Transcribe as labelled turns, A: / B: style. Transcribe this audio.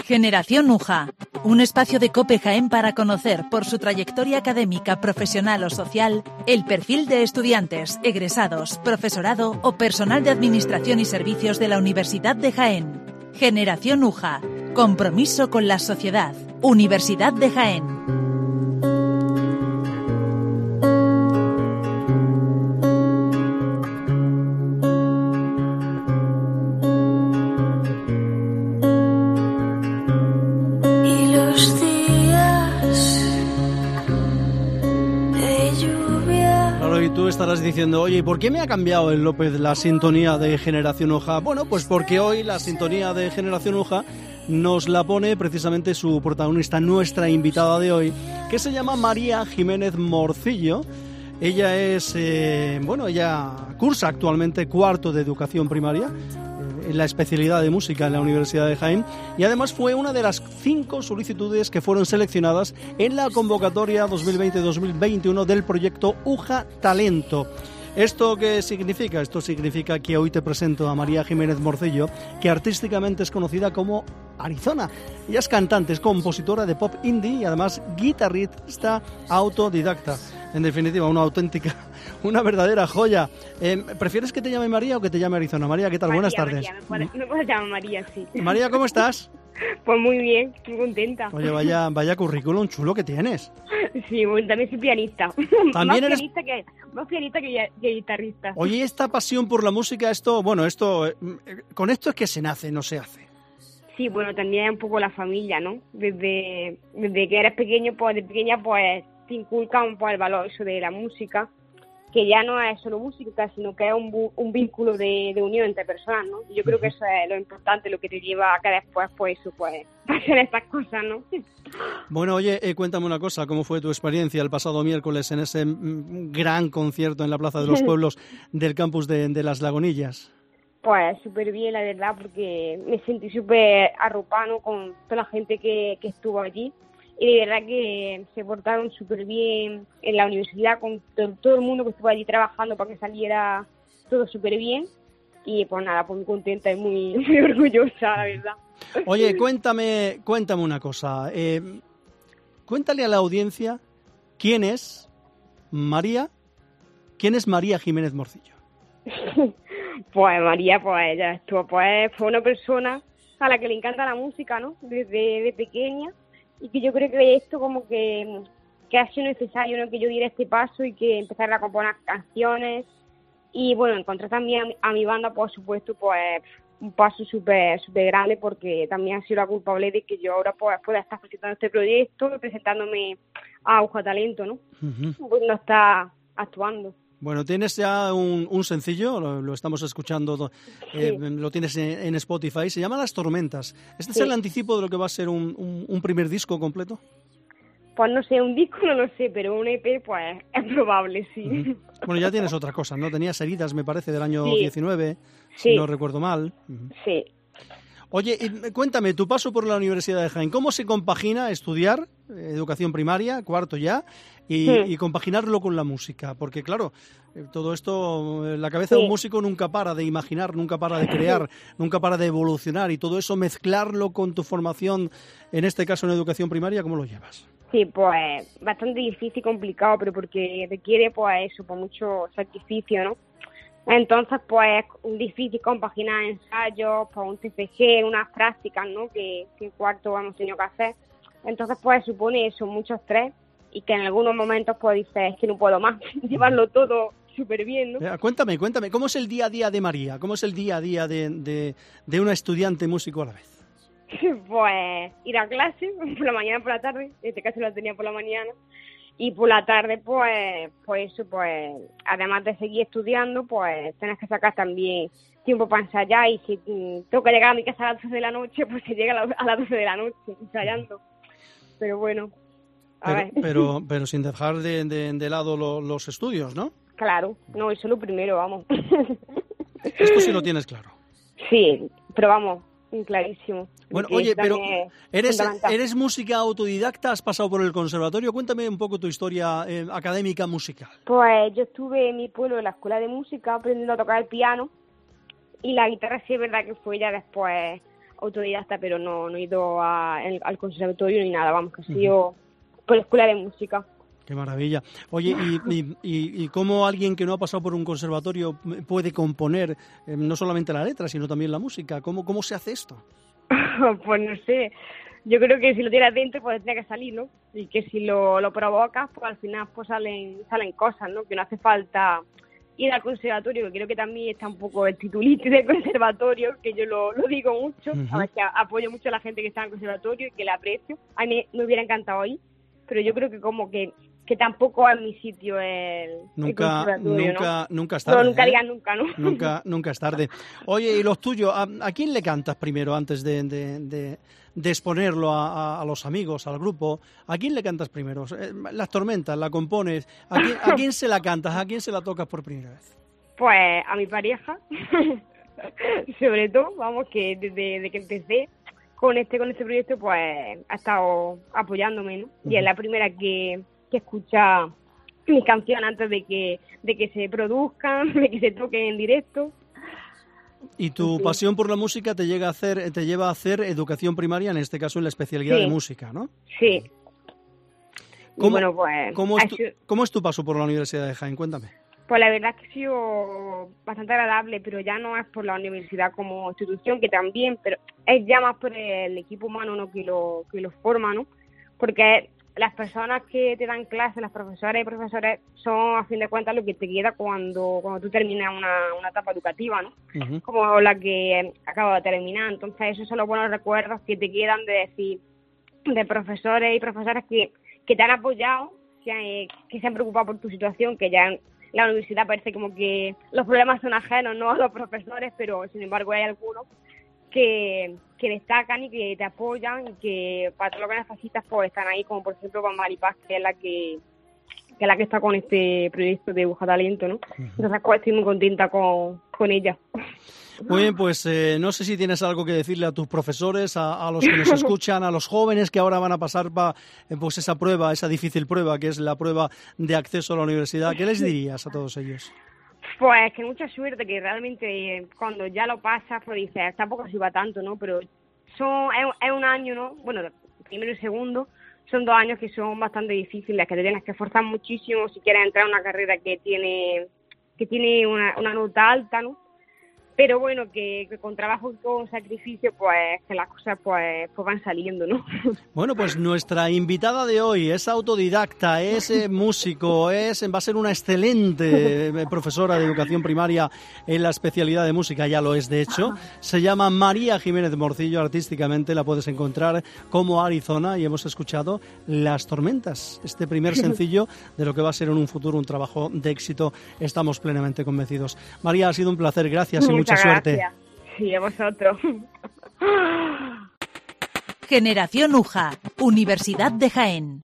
A: Generación UJA, un espacio de COPE Jaén para conocer, por su trayectoria académica, profesional o social, el perfil de estudiantes, egresados, profesorado o personal de administración y servicios de la Universidad de Jaén. Generación UJA, compromiso con la sociedad. Universidad de Jaén.
B: Estarás diciendo, oye, ¿por qué me ha cambiado el López la sintonía de Generación UJA? Bueno, pues porque hoy la sintonía de Generación UJA nos la pone precisamente su protagonista, nuestra invitada de hoy, que se llama María Jiménez Morcillo. Ella es, ella cursa actualmente cuarto de educación primaria en la especialidad de música en la Universidad de Jaén, y además fue una de las 5 solicitudes que fueron seleccionadas en la convocatoria 2020-2021 del proyecto UJA Talento. ¿Esto qué significa? Esto significa que hoy te presento a María Jiménez Morcillo, que artísticamente es conocida como Arizona. Ella es cantante, es compositora de pop indie y además guitarrista autodidacta. En definitiva, una verdadera joya. ¿Prefieres que te llame María o que te llame Arizona? María, ¿qué tal?
C: María,
B: buenas tardes.
C: María, me puedes llamar María, sí.
B: María, ¿cómo estás?
C: Pues muy bien, muy contenta.
B: Oye, vaya currículum chulo que tienes.
C: Sí, bueno, también soy pianista.
B: ¿También eres
C: más pianista que guitarrista.
B: Oye, esta pasión por la música, con esto es que se nace, no se hace.
C: Sí, bueno, también es un poco la familia, ¿no? Desde que eres pequeño, pues de pequeña, pues te inculcan pues, el valor eso de la música, que ya no es solo música, sino que es un vínculo de unión entre personas, ¿no? Y yo creo que eso es lo importante, lo que te lleva a que después, pues eso, pues, hacer estas cosas, ¿no?
B: Bueno, oye, cuéntame una cosa, ¿cómo fue tu experiencia el pasado miércoles en ese gran concierto en la Plaza de los Pueblos del campus de Las Lagunillas?
C: Pues súper bien, la verdad, porque me sentí súper arropada con toda la gente que estuvo allí. Y de verdad que se portaron súper bien en la universidad con todo el mundo que estuvo allí trabajando para que saliera todo súper bien. Y pues nada, pues muy contenta y muy orgullosa, la verdad.
B: Oye, cuéntame una cosa. Cuéntale a la audiencia quién es María Jiménez Morcillo.
C: Pues María, pues ella estuvo, pues fue una persona a la que le encanta la música, ¿no? Desde pequeña. Y que yo creo que esto como que ha sido necesario, ¿no? Que yo diera este paso y que empezara a componer canciones. Y bueno, encontrar también a mi banda, por supuesto, pues un paso súper grande, porque también ha sido la culpable de que yo ahora pues pueda estar presentando este proyecto, presentándome a UJA Talento, ¿no? Uh-huh. Pues no está actuando.
B: Bueno, tienes ya un sencillo, lo estamos escuchando,
C: sí.
B: Lo tienes en Spotify, se llama Las Tormentas. ¿Este es el anticipo de lo que va a ser un primer disco completo?
C: Pues no sé, un disco no lo sé, pero un EP pues es probable, sí.
B: Uh-huh. Bueno, ya tienes otra cosa, ¿no? Tenías Heridas, me parece, del año 19, si no recuerdo mal. Uh-huh.
C: Sí.
B: Oye, cuéntame, tu paso por la Universidad de Jaén, ¿cómo se compagina estudiar educación primaria, cuarto ya, y compaginarlo con la música? Porque claro, todo esto, la cabeza de un músico nunca para de imaginar, nunca para de crear, nunca para de evolucionar, y todo eso mezclarlo con tu formación, en este caso en educación primaria, ¿cómo lo llevas?
C: Sí, pues bastante difícil y complicado, pero porque requiere pues eso, pues mucho sacrificio, ¿no? Entonces, pues, es difícil compaginar ensayos, pues un TFG, unas prácticas, ¿no? Que en cuarto hemos tenido que hacer. Entonces, pues, supone eso, mucho estrés, y que en algunos momentos, pues, dices, es que no puedo más, llevarlo todo súper bien, ¿no?
B: Cuéntame, ¿cómo es el día a día de María? ¿Cómo es el día a día de una estudiante músico a la vez?
C: Pues, ir a clase, por la mañana, por la tarde, en este caso la tenía por la mañana, y por la tarde, pues eso, pues, además de seguir estudiando, pues, tienes que sacar también tiempo para ensayar, y si tengo que llegar a mi casa a las 12 de la noche, pues se llega a las 12 de la noche, ensayando. Pero bueno,
B: pero sin dejar de lado los estudios, ¿no?
C: Claro, no, eso es lo primero, vamos.
B: Esto sí lo tienes claro.
C: Sí, pero vamos, clarísimo.
B: Bueno, oye, pero ¿eres música autodidacta? ¿Has pasado por el conservatorio? Cuéntame un poco tu historia académica musical.
C: Pues yo estuve en mi pueblo en la escuela de música aprendiendo a tocar el piano, y la guitarra sí es verdad que fue ya después autodidacta, pero no he ido al conservatorio ni nada, vamos, que ha sido por escuela de música.
B: Qué maravilla. Oye, ¿y cómo alguien que no ha pasado por un conservatorio puede componer no solamente la letra, sino también la música? ¿Cómo se hace esto?
C: Pues no sé, yo creo que si lo tienes dentro, pues tiene que salir, ¿no? Y que si lo provocas, pues al final pues salen cosas, ¿no? Que no hace falta ir al conservatorio, que creo que también está un poco el titulito del conservatorio, que yo lo digo mucho, a ver, que apoyo mucho a la gente que está en el conservatorio y que le aprecio. A mí me hubiera encantado ir, pero yo creo que como que tampoco es mi sitio el conservatorio, ¿no?
B: Nunca es tarde.
C: No, nunca digas nunca, ¿no?
B: Nunca es tarde. Oye, ¿y los tuyos? ¿A quién le cantas primero antes de exponerlo a los amigos, al grupo? ¿A quién le cantas primero? Las tormentas, ¿la compones? ¿A quién se la cantas? ¿A quién se la tocas por primera vez?
C: Pues a mi pareja, sobre todo, vamos, que desde que empecé con este proyecto, pues ha estado apoyándome, ¿no? Y es la primera que escucha mis canciones antes de que se produzcan, de que se toquen en directo.
B: ¿Y tu pasión por la música te lleva a hacer educación primaria, en este caso en la especialidad de música, ¿no?
C: Sí.
B: ¿Cómo es tu paso por la Universidad de Jaén? Cuéntame.
C: Pues la verdad es que ha sido bastante agradable, pero ya no es por la universidad como institución, que también, pero es ya más por el equipo humano, ¿no? que lo forma, ¿no? Porque las personas que te dan clases, las profesoras y profesores, son a fin de cuentas lo que te queda cuando tú terminas una etapa educativa, ¿no? Uh-huh. Como la que acabo de terminar. Entonces esos son los buenos recuerdos que te quedan de profesores y profesoras que te han apoyado, que se han preocupado por tu situación, que ya en la universidad parece como que los problemas son ajenos, no a los profesores, pero sin embargo hay algunos que destacan y que te apoyan y que para todo lo que necesitas pues están ahí, como por ejemplo con Maripaz, que es la que está con este proyecto de Busca Talento, ¿no? Entonces pues estoy muy contenta con ella.
B: Muy bien, pues no sé si tienes algo que decirle a tus profesores, a los que nos escuchan, a los jóvenes que ahora van a pasar pues esa prueba, esa difícil prueba que es la prueba de acceso a la universidad. ¿Qué les dirías a todos ellos?
C: Pues que mucha suerte, que realmente cuando ya lo pasas, pues dices, tampoco se va tanto, ¿no? Pero es un año, ¿no? Bueno, primero y segundo, son 2 años que son bastante difíciles, que te tienes que esforzar muchísimo si quieres entrar a una carrera que tiene una nota alta, ¿no? Pero bueno, que con trabajo y con sacrificio, pues que las cosas pues van saliendo, ¿no?
B: Bueno, pues nuestra invitada de hoy es autodidacta, es músico, va a ser una excelente profesora de educación primaria en la especialidad de música, ya lo es de hecho. Se llama María Jiménez Morcillo, artísticamente la puedes encontrar como Arizona, y hemos escuchado Las Tormentas, este primer sencillo de lo que va a ser en un futuro un trabajo de éxito, estamos plenamente convencidos. María, ha sido un placer, gracias y mucha suerte.
C: Gracias. Sí, a vosotros.
A: Generación UJA, Universidad de Jaén.